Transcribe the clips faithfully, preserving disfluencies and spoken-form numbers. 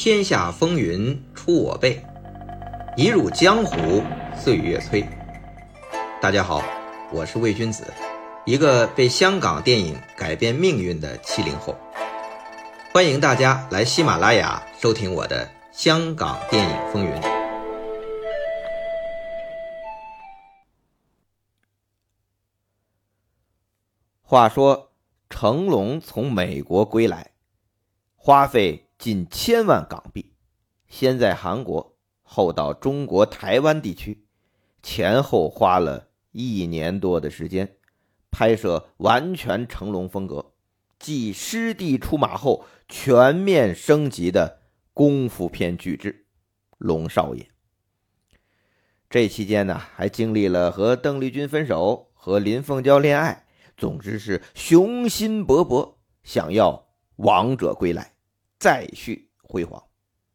天下风云出我辈，一入江湖岁月催。大家好，我是魏君子，一个被香港电影改变命运的七零后。欢迎大家来喜马拉雅收听我的香港电影风云。话说成龙从美国归来，花费近千万港币，先在韩国，后到中国台湾地区，前后花了一年多的时间，拍摄完全成龙风格，继师弟出马后全面升级的功夫片巨制《龙少爷》。这期间呢，还经历了和邓丽君分手，和林凤娇恋爱，总之是雄心勃勃，想要王者归来，再续辉煌。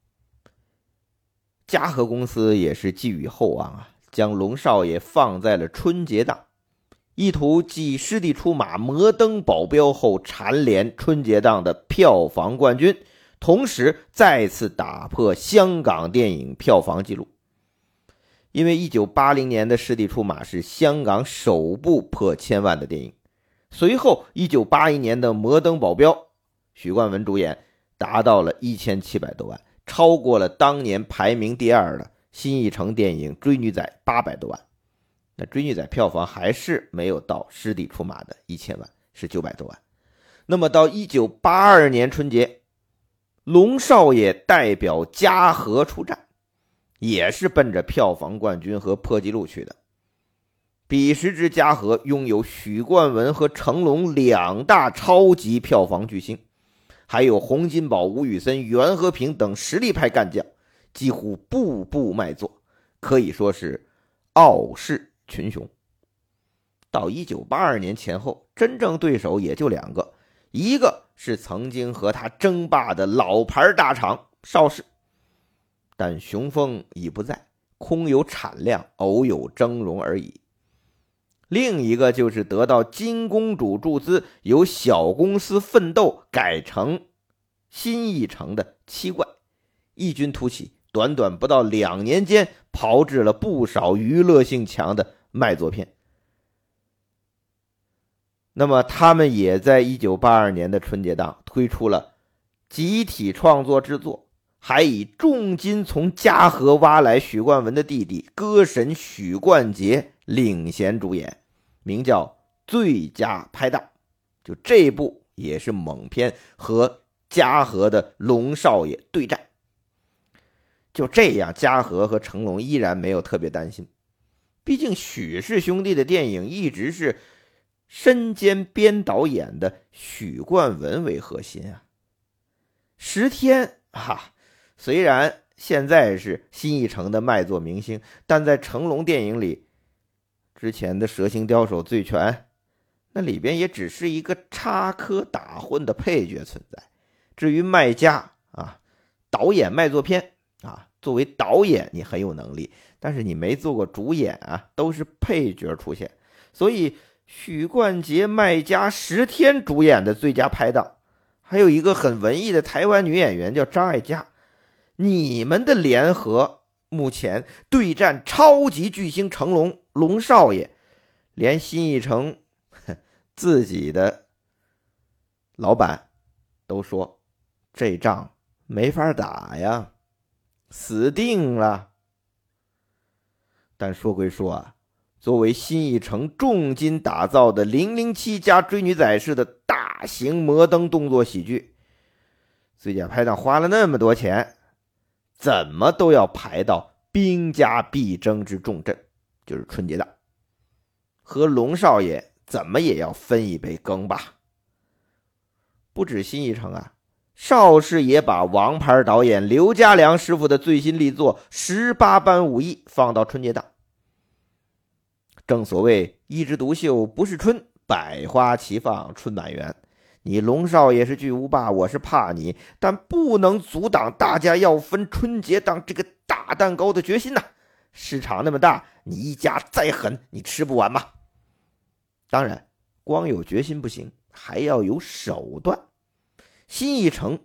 嘉禾公司也是寄予厚望啊，将龙少爷放在了春节档，意图继师弟出马摩登保镖后蝉联春节档的票房冠军，同时再次打破香港电影票房纪录。因为一九八零年的师弟出马是香港首部破千万的电影，随后一九八一年的摩登保镖，许冠文主演，达到了一千七百多万，超过了当年排名第二的新艺城电影《追女仔》八百多万。那《追女仔》票房还是没有到师弟出马的一千万，是九百多万。那么到一九八二年春节，龙少爷代表嘉禾出战，也是奔着票房冠军和破纪录去的。彼时之嘉禾拥有许冠文和成龙两大超级票房巨星，还有洪金宝、吴宇森、袁和平等实力派干将，几乎步步卖座，可以说是傲视群雄。到一九八二年前后，真正对手也就两个，一个是曾经和他争霸的老牌大厂邵氏，但雄风已不在，空有产量，偶有峥嵘而已。另一个就是得到金公主注资，由小公司奋斗改成新艺城的七怪，异军突起，短短不到两年间炮制了不少娱乐性强的卖座片。那么他们也在一九八二年的春节档推出了集体创作制作，还以重金从嘉禾挖来许冠文的弟弟歌神许冠杰领衔主演，名叫最佳拍档。就这部也是猛片，和嘉禾的龙少爷对战。就这样，嘉禾和成龙依然没有特别担心，毕竟许氏兄弟的电影一直是身兼编导演的许冠文为核心啊。十天啊，虽然现在是新艺城的卖座明星，但在成龙电影里，之前的蛇形刁手醉拳，那里边也只是一个插科打诨的配角存在。至于卖家啊，导演卖座片啊，作为导演你很有能力，但是你没做过主演啊，都是配角出现。所以许冠杰卖家十天主演的最佳拍档，还有一个很文艺的台湾女演员叫张艾嘉，你们的联合目前对战超级巨星成龙、龙少爷，连新艺城自己的老板都说这仗没法打呀，死定了。但说归说啊，作为新艺城重金打造的零零七加追女仔式的大型摩登动作喜剧，最佳拍档花了那么多钱，怎么都要排到兵家必争之重镇，就是春节档，和龙少爷怎么也要分一杯羹吧。不止新艺城啊，邵氏也把王牌导演刘家良师傅的最新力作十八般武艺放到春节档。正所谓一枝独秀不是春，百花齐放春满园。你龙少爷是巨无霸，我是怕你，但不能阻挡大家要分春节档这个大蛋糕的决心呐、啊！市场那么大，你一家再狠，你吃不完吗？当然，光有决心不行，还要有手段。新艺城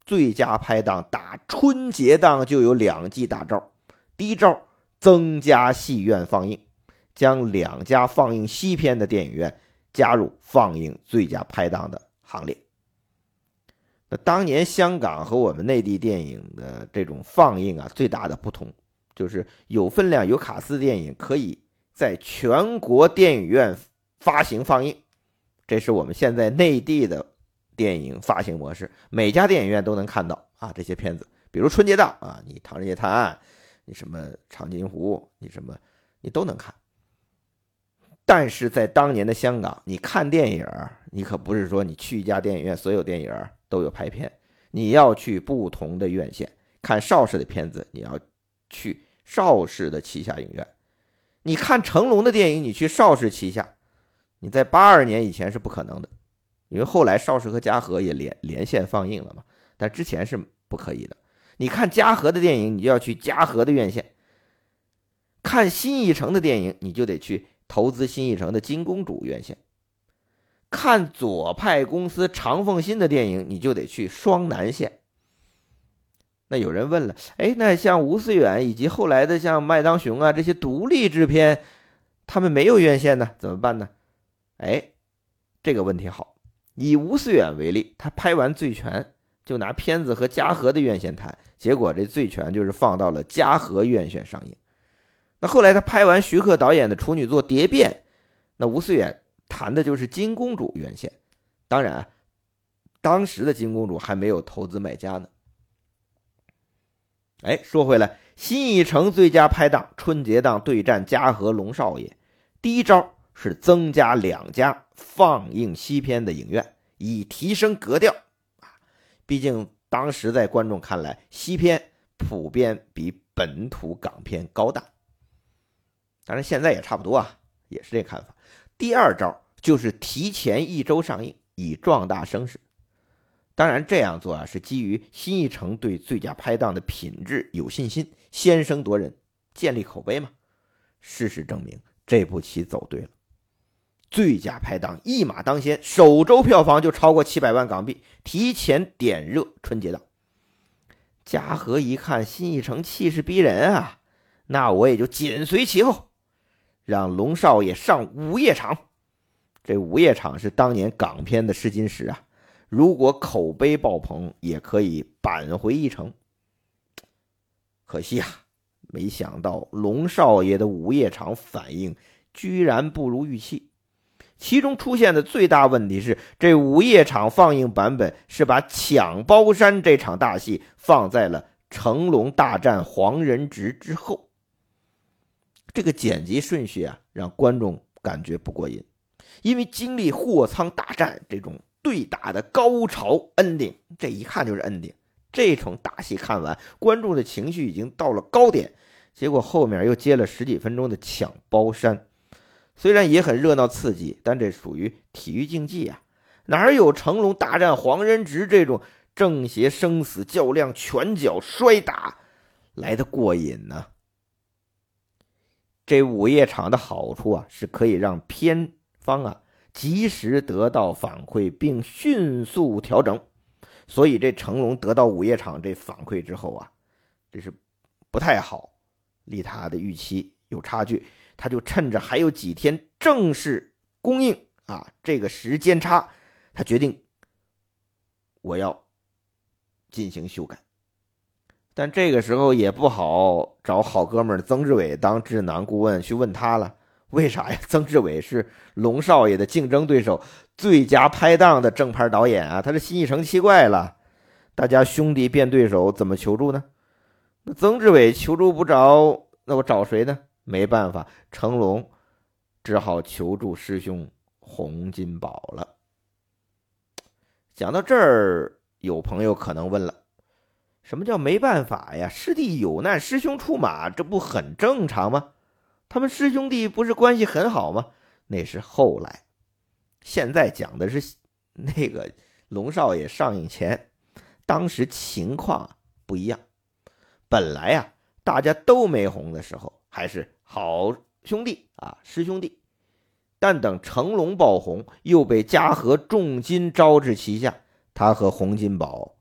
最佳拍档打春节档就有两记大招。第一招，增加戏院放映，将两家放映西片的电影院加入放映最佳拍档的行列。那当年香港和我们内地电影的这种放映啊，最大的不同就是有分量有卡司电影可以在全国电影院发行放映，这是我们现在内地的电影发行模式，每家电影院都能看到啊这些片子。比如春节档啊，你《唐人街探案》，你什么《长津湖》，你什么你都能看。但是在当年的香港，你看电影你可不是说你去一家电影院所有电影都有排片，你要去不同的院线看邵氏的片子，你要去邵氏的旗下影院。你看成龙的电影，你去邵氏旗下，你在八二年以前是不可能的，因为后来邵氏和嘉禾也连连线放映了嘛，但之前是不可以的。你看嘉禾的电影，你就要去嘉禾的院线；看新艺城的电影，你就得去投资新艺城的金公主院线；看左派公司长凤新的电影，你就得去双南线。那有人问了，哎，那像吴思远以及后来的像麦当雄啊这些独立制片，他们没有院线呢，怎么办呢？哎，这个问题好。以吴思远为例，他拍完《醉拳》就拿片子和嘉禾的院线谈，结果这《醉拳》就是放到了嘉禾院线上映。那后来他拍完徐克导演的处女作《蝶变》，那吴思远谈的就是金公主院线。当然当时的金公主还没有投资买家呢。哎，说回来，新艺城最佳拍档春节档对战嘉禾龙少爷，第一招是增加两家放映西片的影院，以提升格调。毕竟当时在观众看来，西片普遍比本土港片高档，当然现在也差不多啊，也是这看法。第二招就是提前一周上映，以壮大声势。当然这样做啊，是基于新艺城对最佳拍档的品质有信心，先声夺人，建立口碑嘛。事实证明，这步棋走对了。最佳拍档一马当先，首周票房就超过七百万港币，提前点热春节档。嘉禾一看新艺城气势逼人啊，那我也就紧随其后，让龙少爷上午夜场。这午夜场是当年港片的试金石啊，如果口碑爆棚，也可以扳回一城。可惜啊，没想到龙少爷的午夜场反应居然不如预期。其中出现的最大问题是，这午夜场放映版本是把抢包山这场大戏放在了成龙大战黄仁直之后。这个剪辑顺序啊，让观众感觉不过瘾，因为经历货仓大战这种对打的高潮 ending， 这一看就是 ending， 这种大戏看完，观众的情绪已经到了高点，结果后面又接了十几分钟的抢包山。虽然也很热闹刺激，但这属于体育竞技啊，哪有成龙大战黄仁直这种正邪生死较量、拳脚摔打来的过瘾呢？这午夜场的好处啊，是可以让片方啊及时得到反馈并迅速调整。所以这成龙得到午夜场这反馈之后啊，这是不太好，离他的预期有差距。他就趁着还有几天正式公映啊，这个时间差，他决定我要进行修改。但这个时候也不好找好哥们儿曾志伟当智囊顾问去问他了，为啥呀？曾志伟是龙少爷的竞争对手，最佳拍档的正牌导演啊，他是新艺城七怪了，大家兄弟变对手，怎么求助呢？那曾志伟求助不着，那我找谁呢？没办法，成龙只好求助师兄洪金宝了。讲到这儿，有朋友可能问了，什么叫没办法呀？师弟有难，师兄出马，这不很正常吗？他们师兄弟不是关系很好吗？那是后来，现在讲的是那个龙少爷上映前，当时情况不一样。本来啊，大家都没红的时候，还是好兄弟啊，师兄弟。但等成龙爆红，又被嘉禾重金招至旗下，他和洪金宝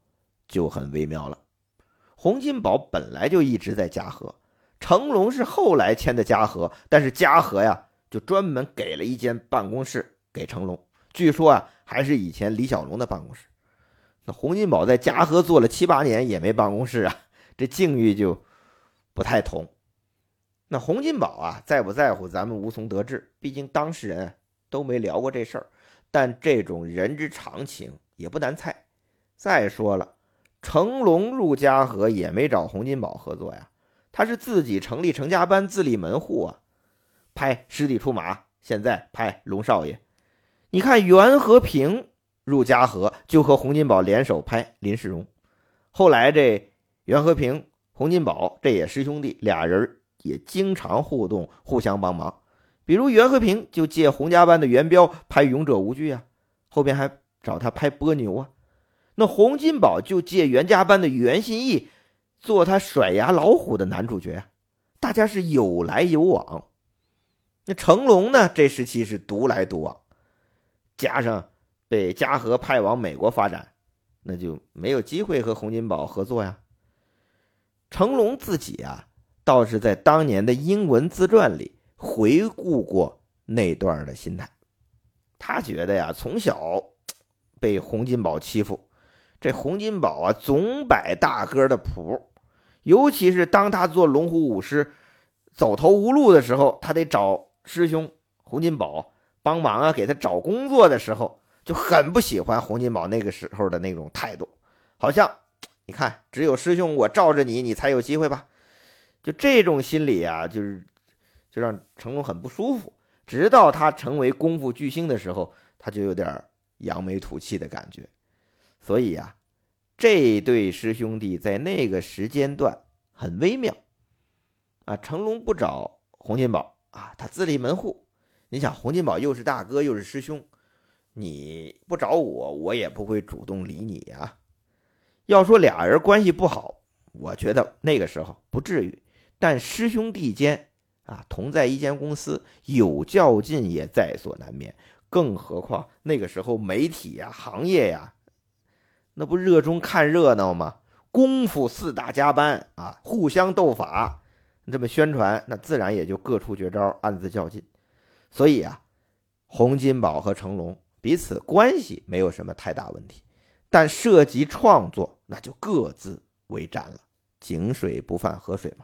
就很微妙了。洪金宝本来就一直在嘉禾，成龙是后来签的嘉禾，但是嘉禾呀就专门给了一间办公室给成龙，据说啊还是以前李小龙的办公室。那洪金宝在嘉禾做了七八年也没办公室啊，这境遇就不太同。那洪金宝啊在不在乎咱们无从得知，毕竟当事人都没聊过这事儿，但这种人之常情也不难猜。再说了，成龙入嘉禾也没找洪金宝合作呀，他是自己成立成家班，自立门户啊，拍师弟出马，现在拍龙少爷。你看袁和平入嘉禾就和洪金宝联手拍林世荣，后来这袁和平、洪金宝这也师兄弟，俩人也经常互动，互相帮忙。比如袁和平就借洪家班的袁彪拍勇者无惧啊，后边还找他拍波牛啊。那洪金宝就借袁家班的袁信义做他甩牙老虎的男主角啊，大家是有来有往。那成龙呢，这时期是独来独往，加上被嘉禾派往美国发展，那就没有机会和洪金宝合作呀。成龙自己啊倒是在当年的英文自传里回顾过那段的心态，他觉得呀，从小被洪金宝欺负，这洪金宝啊总摆大哥的谱，尤其是当他做龙虎武师走投无路的时候，他得找师兄洪金宝帮忙啊，给他找工作的时候，就很不喜欢洪金宝那个时候的那种态度，好像你看只有师兄我罩着你，你才有机会吧。就这种心理啊，就是就让成龙很不舒服。直到他成为功夫巨星的时候，他就有点扬眉吐气的感觉。所以啊，这对师兄弟在那个时间段很微妙啊。成龙不找洪金宝啊，他自立门户。你想洪金宝又是大哥又是师兄，你不找我，我也不会主动理你啊。要说俩人关系不好，我觉得那个时候不至于，但师兄弟间啊，同在一间公司，有较劲也在所难免。更何况那个时候媒体呀、行业呀，那不热衷看热闹吗？功夫四大家班啊，互相斗法，这么宣传，那自然也就各出绝招，暗自较劲。所以啊，洪金宝和成龙彼此关系没有什么太大问题，但涉及创作，那就各自为战了，井水不犯河水嘛。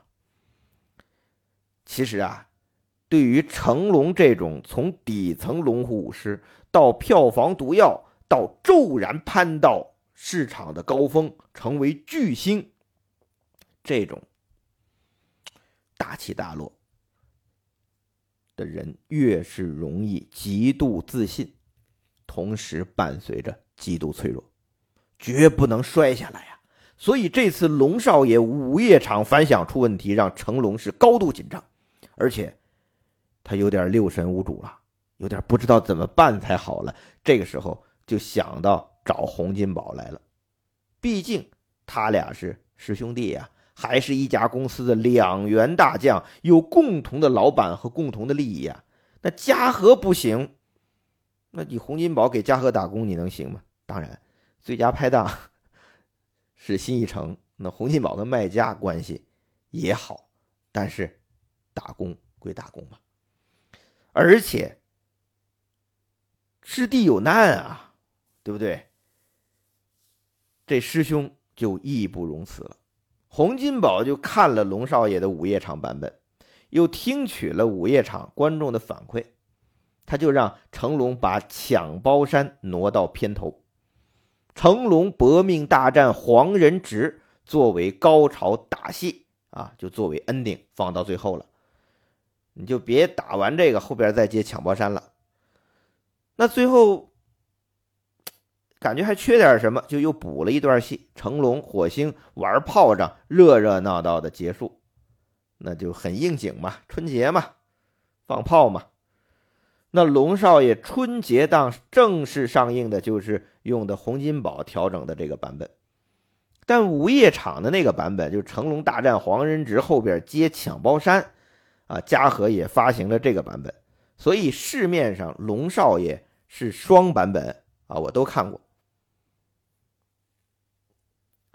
其实啊，对于成龙这种从底层龙虎武师到票房毒药，到骤然攀到市场的高峰，成为巨星，这种大起大落的人越是容易极度自信，同时伴随着极度脆弱，绝不能摔下来啊！所以这次龙少爷午夜场反响出问题，让成龙是高度紧张，而且他有点六神无主了，有点不知道怎么办才好了。这个时候就想到找洪金宝来了，毕竟他俩是师兄弟呀、啊，还是一家公司的两员大将，有共同的老板和共同的利益啊。那嘉禾不行，那你洪金宝给嘉禾打工，你能行吗？当然，最佳拍档是新艺城，那洪金宝跟卖家关系也好，但是打工归打工嘛。而且师弟有难啊，对不对？这师兄就义不容辞了。洪金宝就看了龙少爷的午夜场版本，又听取了午夜场观众的反馈，他就让成龙把抢包山挪到片头，成龙搏命大战黄仁直作为高潮大戏啊，就作为 ending 放到最后了。你就别打完这个后边再接抢包山了。那最后感觉还缺点什么，就又补了一段戏，成龙火星玩炮仗，热热闹闹的结束，那就很应景嘛，春节嘛，放炮嘛。那龙少爷春节档正式上映的就是用的洪金宝调整的这个版本，但午夜场的那个版本，就是成龙大战黄仁直后边接抢包山啊，嘉禾也发行了这个版本，所以市面上龙少爷是双版本啊，我都看过。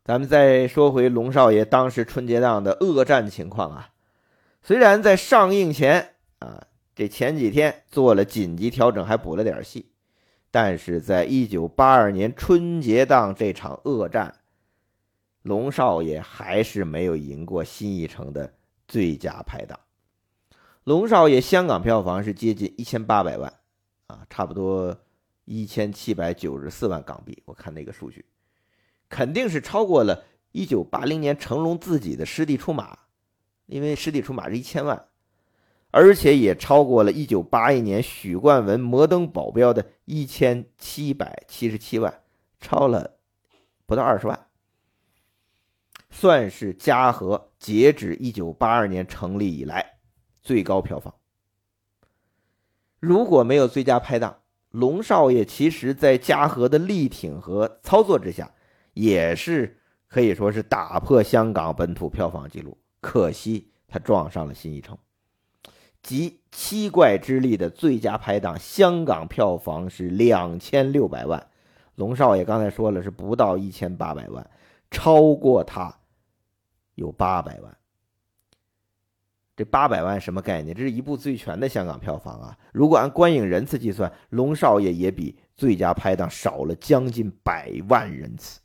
咱们再说回龙少爷当时春节档的恶战情况啊，虽然在上映前啊，这前几天做了紧急调整，还补了点戏，但是在一九八二年春节档这场恶战，龙少爷还是没有赢过新艺城的最佳拍档。龙少爷香港票房是接近一千八百万啊，差不多一千七百九十四万港币，我看那个数据肯定是超过了一九八零年成龙自己的师弟出马，因为师弟出马是一千万，而且也超过了一九八一年许冠文摩登保镖的一千七百七十七万，超了不到二十万，算是嘉禾截止一九八二年成立以来最高票房。如果没有最佳拍档，龙少爷其实在嘉禾的力挺和操作之下，也是可以说是打破香港本土票房纪录，可惜他撞上了新艺城。集七怪之力的最佳拍档，香港票房是两千六百万，龙少爷刚才说了是不到一千八百万，超过他有八百万。这八百万什么概念？这是一部最全的香港票房啊！如果按观影人次计算，龙少爷也比最佳拍档少了将近百万人次。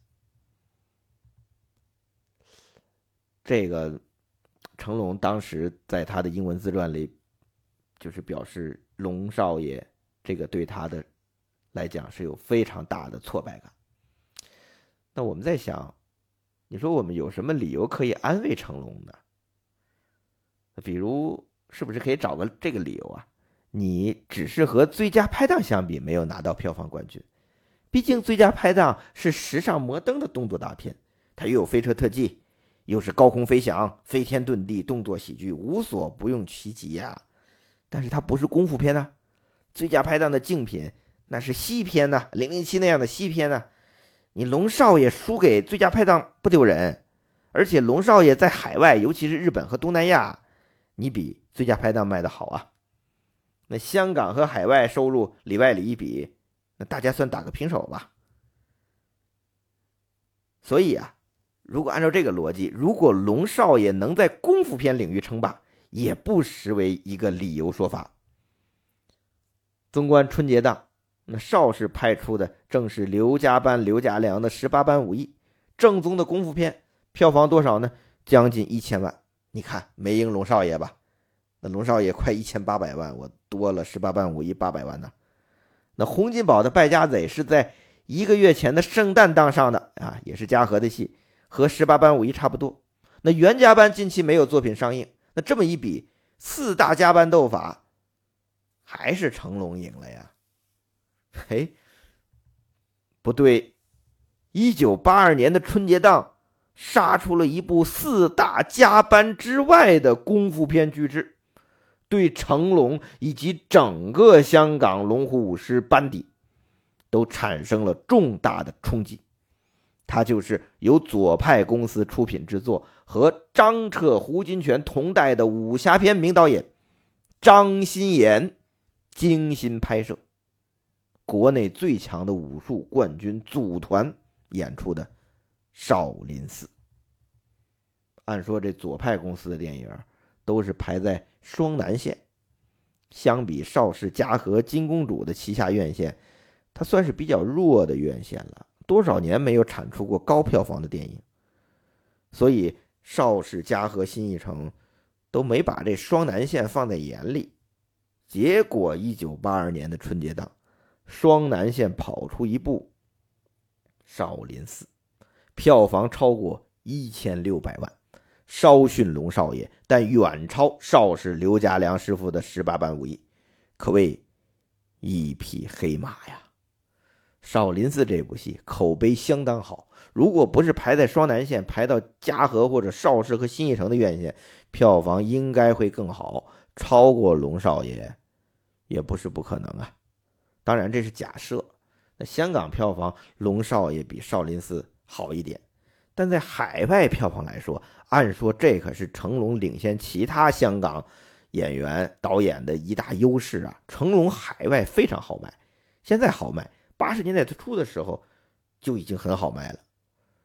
这个成龙当时在他的英文自传里，就是表示龙少爷这个对他的来讲是有非常大的挫败感。那我们在想，你说我们有什么理由可以安慰成龙呢？比如是不是可以找个这个理由啊？你只是和最佳拍档相比没有拿到票房冠军，毕竟最佳拍档是时尚摩登的动作大片，它又有飞车特技，又是高空飞翔、飞天遁地动作喜剧，无所不用其极呀、啊。但是它不是功夫片啊，最佳拍档的竞品那是西片呐、啊，零零七那样的西片呐、啊。你龙少爷输给最佳拍档不丢人，而且龙少爷在海外，尤其是日本和东南亚，你比最佳拍档卖的好啊。那香港和海外收入里外里一比，那大家算打个平手吧。所以啊，如果按照这个逻辑，如果龙少爷能在功夫片领域称霸，也不失为一个理由说法。纵观春节档，那邵氏派出的正是刘家班、刘家良的十八般武艺，正宗的功夫片，票房多少呢？将近一千万。你看没赢龙少爷吧？那龙少爷快一千八百万，我多了十八般武艺八百万呢。那洪金宝的败家贼是在一个月前的圣诞档上的啊，也是嘉禾的戏，和十八般武艺差不多。那袁家班近期没有作品上映，那这么一比，四大家班斗法还是成龙赢了呀？嘿，不对，一九八二年的春节档杀出了一部四大家班之外的功夫片巨制，对成龙以及整个香港龙虎舞狮班底都产生了重大的冲击。它就是由左派公司出品制作，和张彻、胡金铨同代的武侠片名导演张鑫炎精心拍摄，国内最强的武术冠军组团演出的少林寺。按说这左派公司的电影都是排在双南线，相比邵氏、嘉禾、金公主的旗下院线，它算是比较弱的院线了，多少年没有产出过高票房的电影，所以邵氏、嘉禾、新艺城都没把这双南线放在眼里。结果一九八二年的春节档，双南线跑出一部少林寺，票房超过一千六百万，稍逊龙少爷，但远超邵氏刘家良师傅的十八般武艺，可谓一匹黑马呀。少林寺这部戏口碑相当好，如果不是排在双南线，排到嘉禾或者邵氏和新艺城的院线，票房应该会更好，超过龙少爷也不是不可能啊。当然这是假设，那香港票房龙少爷比少林寺好一点，但在海外票房来说，按说这可是成龙领先其他香港演员导演的一大优势啊。成龙海外非常好卖，现在好卖，八十年代初的时候就已经很好卖了。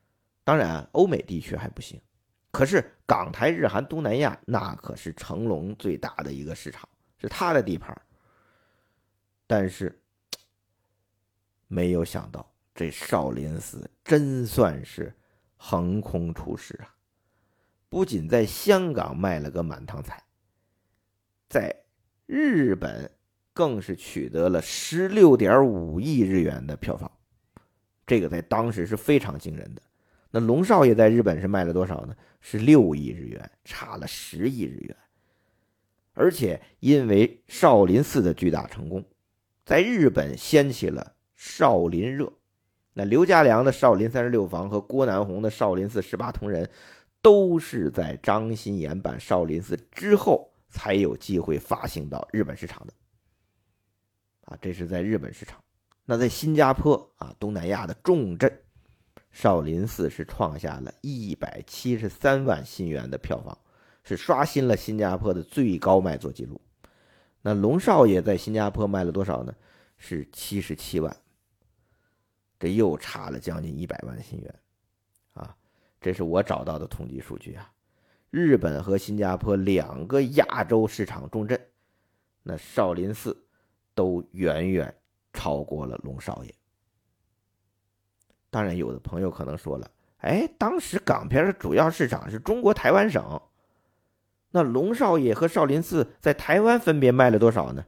当然欧美地区还不行，可是港台日韩东南亚那可是成龙最大的一个市场，是他的地盘。但是没有想到这少林寺真算是横空出世啊，不仅在香港卖了个满堂彩，在日本更是取得了 十六点五亿日元的票房，这个在当时是非常惊人的。那龙少爷在日本是卖了多少呢？是六亿日元，差了十亿日元。而且因为少林寺的巨大成功，在日本掀起了少林热。那刘家良的少林三十六房和郭南红的少林寺十八铜人都是在张新岩版少林寺之后才有机会发行到日本市场的啊，这是在日本市场。那在新加坡啊，东南亚的重镇，少林寺是创下了一百七十三万新元的票房，是刷新了新加坡的最高卖座记录。那龙少爷在新加坡卖了多少呢？是七十七万，这又差了将近一百万新元啊！这是我找到的统计数据啊。日本和新加坡两个亚洲市场重镇，那少林寺都远远超过了龙少爷。当然有的朋友可能说了，哎，当时港片的主要市场是中国台湾省，那龙少爷和少林寺在台湾分别卖了多少呢？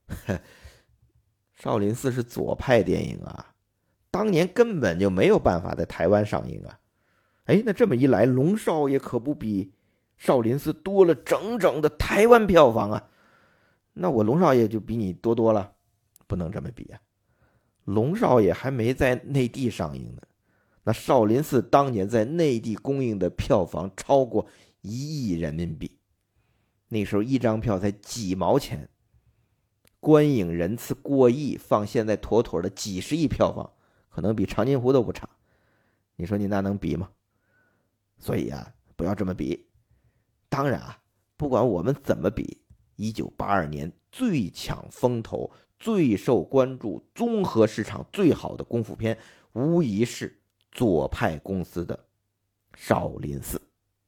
少林寺是左派电影啊，当年根本就没有办法在台湾上映啊。哎，那这么一来，龙少爷可不比少林寺多了整整的台湾票房啊，那我龙少爷就比你多多了，不能这么比啊。龙少爷还没在内地上映呢，那少林寺当年在内地公映的票房超过一亿人民币，那时候一张票才几毛钱，观影人次过亿，放现在妥妥的几十亿票房，可能比长津湖都不差。你说你那能比吗？所以啊，不要这么比。当然啊，不管我们怎么比，一九八二年最抢风头、最受关注、综合市场最好的功夫片，无疑是左派公司的少林寺。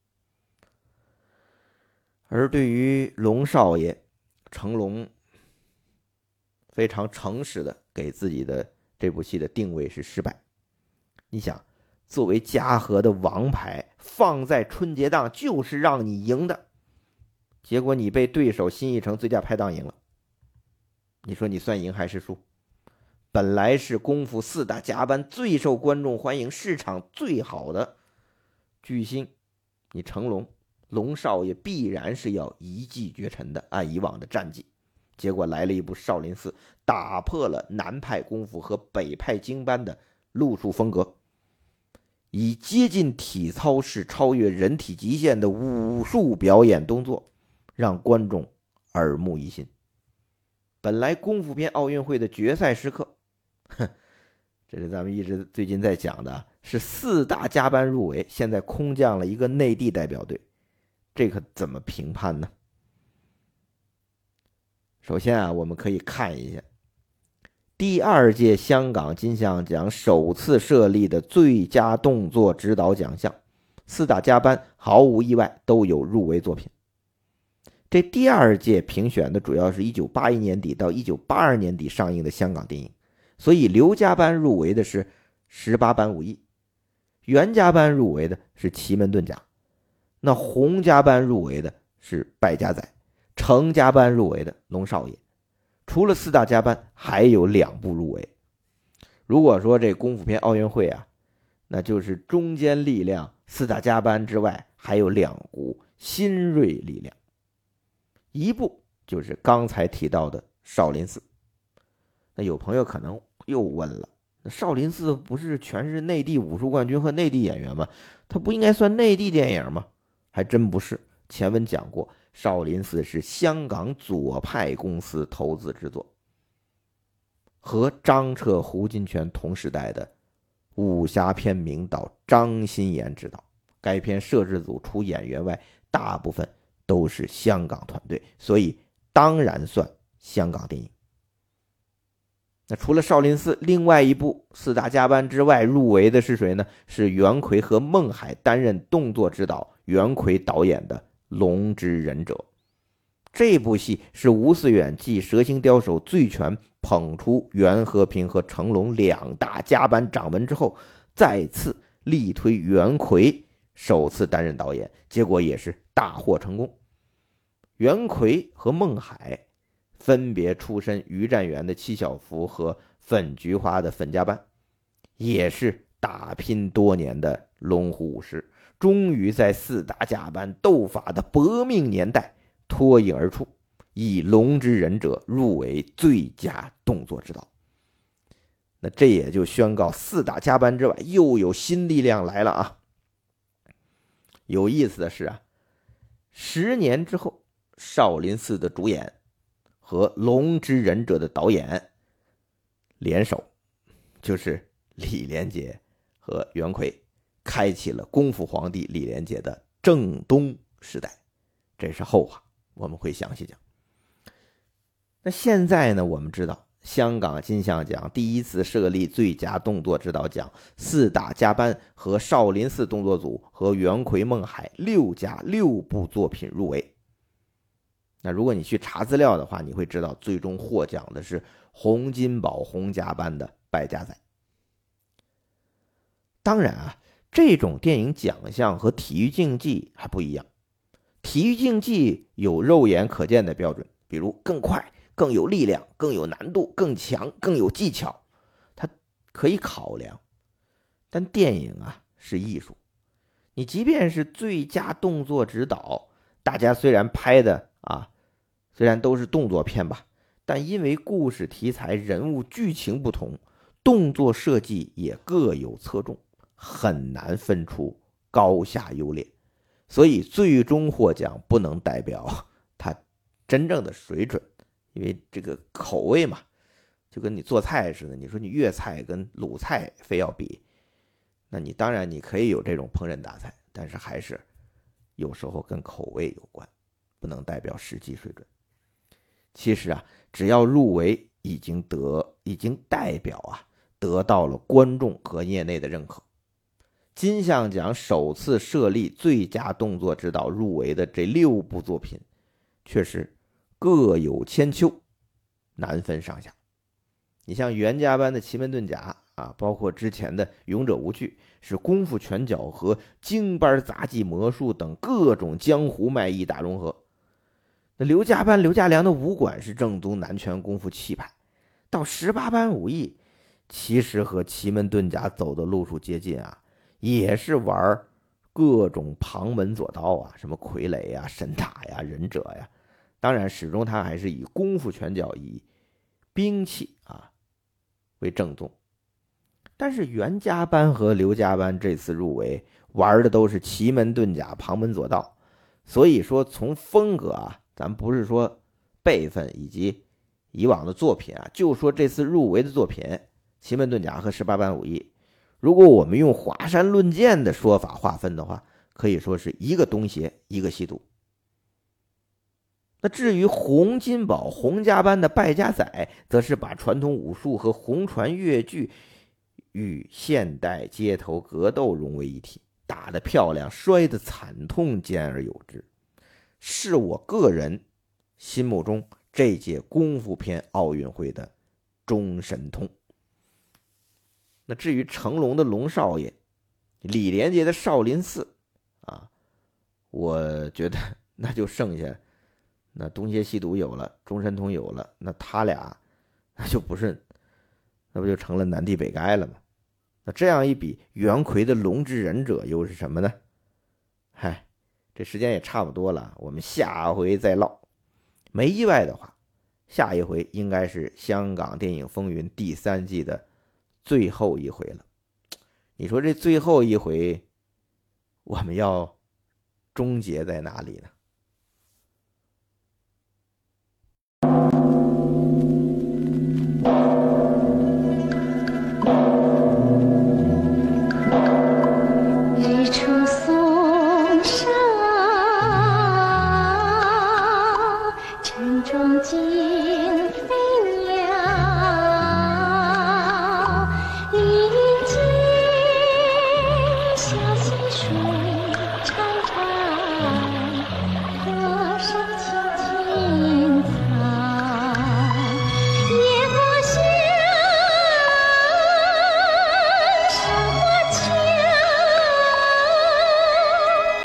而对于龙少爷，成龙非常诚实的给自己的这部戏的定位是失败。你想，作为嘉禾的王牌，放在春节档就是让你赢的，结果你被对手新艺城最佳拍档赢了，你说你算赢还是输？本来是功夫四大家班最受观众欢迎、市场最好的巨星，你成龙龙少爷必然是要一骑绝尘的，按以往的战绩。结果来了一部少林寺，打破了南派功夫和北派经班的路数风格，以接近体操式超越人体极限的武术表演动作，让观众耳目一新。本来功夫片奥运会的决赛时刻，哼，这是咱们一直最近在讲的，是四大家班入围，现在空降了一个内地代表队，这可怎么评判呢？首先啊，我们可以看一下第二届香港金像奖首次设立的最佳动作指导奖项，四大家班毫无意外都有入围作品。这第二届评选的主要是一九八一年底到一九八二年底上映的香港电影，所以刘家班入围的是十八般武艺，袁家班入围的是奇门遁甲，那洪家班入围的是败家仔，程家班入围的龙少爷。除了四大家班，还有两部入围。如果说这功夫片奥运会啊，那就是中坚力量四大家班之外，还有两股新锐力量，一部就是刚才提到的少林寺。那有朋友可能又问了，少林寺不是全是内地武术冠军和内地演员吗？它不应该算内地电影吗？还真不是。前文讲过，少林寺是香港左派公司投资制作，和张彻、胡金铨同时代的武侠片名导张新岩执导。该片摄制组除演员外，大部分都是香港团队，所以当然算香港电影。 那除了少林寺，另外一部四大家班之外入围的是谁呢？是袁奎和孟海担任动作指导，袁奎导演的《龙之忍者》。这部戏是吴思远继《蛇形刁手》《醉拳》捧出袁和平和成龙两大家班掌门之后，再次力推袁奎首次担任导演，结果也是大获成功。袁奎和孟海分别出身于占元的七小福和粉菊花的粉家班，也是打拼多年的龙虎武师，终于在四大家班斗法的搏命年代脱颖而出，以《龙之忍者》入围最佳动作指导。那这也就宣告四大家班之外又有新力量来了啊！有意思的是啊，十年之后，少林寺的主演和《龙之忍者》的导演联手，就是李连杰和袁奎，开启了功夫皇帝李连杰的正东时代。这是后话，我们会详细讲。那现在呢，我们知道香港金像奖第一次设立最佳动作指导奖，四大家班和少林寺动作组和袁奎孟海六家六部作品入围。那如果你去查资料的话，你会知道最终获奖的是洪金宝洪家班的败家仔。当然啊，这种电影奖项和体育竞技还不一样。体育竞技有肉眼可见的标准，比如更快、更有力量、更有难度、更强、更有技巧，它可以考量。但电影啊是艺术，你即便是最佳动作指导，大家虽然拍的啊，虽然都是动作片吧，但因为故事题材、人物、剧情不同，动作设计也各有侧重，很难分出高下优劣。所以最终获奖不能代表它真正的水准，因为这个口味嘛，就跟你做菜似的，你说你粤菜跟鲁菜非要比，那你当然你可以有这种烹饪大赛，但是还是有时候跟口味有关，不能代表实际水准。其实啊，只要入围已经得已经代表啊得到了观众和业内的认可。金像奖首次设立最佳动作指导入围的这六部作品，确实各有千秋，难分上下。你像袁家班的奇门遁甲啊，包括之前的勇者无惧，是功夫拳脚和京班杂技魔术等各种江湖卖艺大融合。那刘家班刘家良的武馆是正宗南拳功夫气派，到十八般武艺其实和奇门遁甲走的路数接近啊，也是玩各种旁门左道啊，什么傀儡呀、神打呀、忍者呀。当然始终他还是以功夫拳脚、以兵器啊为正宗。但是袁家班和刘家班这次入围玩的都是奇门遁甲、旁门左道，所以说从风格啊，咱不是说辈分以及以往的作品啊，就说这次入围的作品奇门遁甲和十八般武艺，如果我们用华山论剑的说法划分的话，可以说是一个东邪一个西毒。那至于洪金宝洪家班的败家仔，则是把传统武术和红传越剧与现代街头格斗融为一体，打得漂亮，摔得惨痛，兼而有之，是我个人心目中这届功夫片奥运会的中神通。那至于成龙的龙少爷，李连杰的少林寺啊，我觉得那就剩下那东邪西毒有了，中神通有了，那他俩那就不是，那不就成了南帝北丐了吗？那这样一比，袁奎的龙之忍者又是什么呢？嗨，这时间也差不多了，我们下回再唠。没意外的话，下一回应该是香港电影风云第三季的最后一回了。你说这最后一回我们要终结在哪里呢？ 日出嵩山，晨钟惊飞鸟。 水长长。